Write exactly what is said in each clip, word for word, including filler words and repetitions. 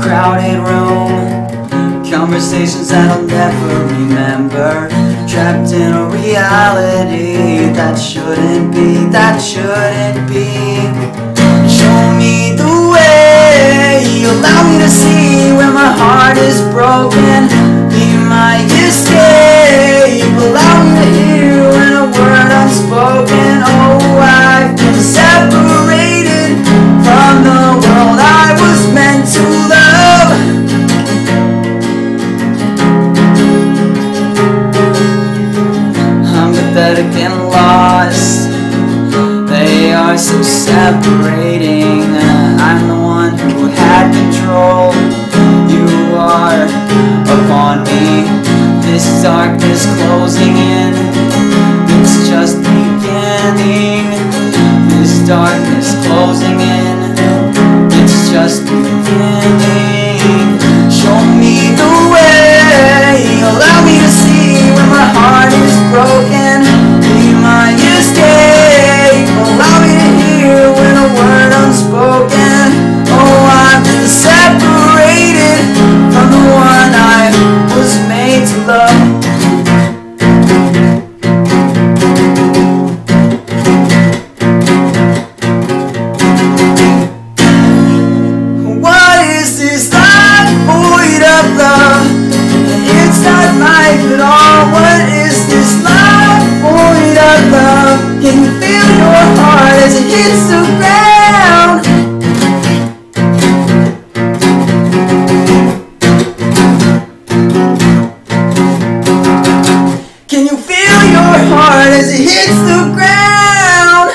crowded room, conversations that I'll never remember, trapped in a reality that shouldn't be, that shouldn't be. Show me the way, allow me to see where my heart is broken. Be my escape, allow me to hear when a word unspoken. Oh, I've been separated from the world I was meant to love. I'm pathetic and lost, they are so separating. I'm the one who had control, you are upon me. This darkness closing in, it's just beginning. This darkness closing in, it's just beginning. Show me the way, allow me to see when my heart is broken. Be my escape, allow me to hear when a word unspoken. Oh, I've been separated from the one I was made to love. What is this life void of love? It's not life at all. What is this life void of love? Can you feel your heart as it hits the ground? Can you feel your heart as it hits the ground?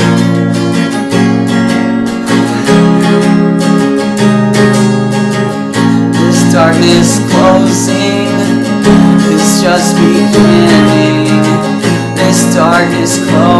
This darkness closing is just beginning. This darkness closing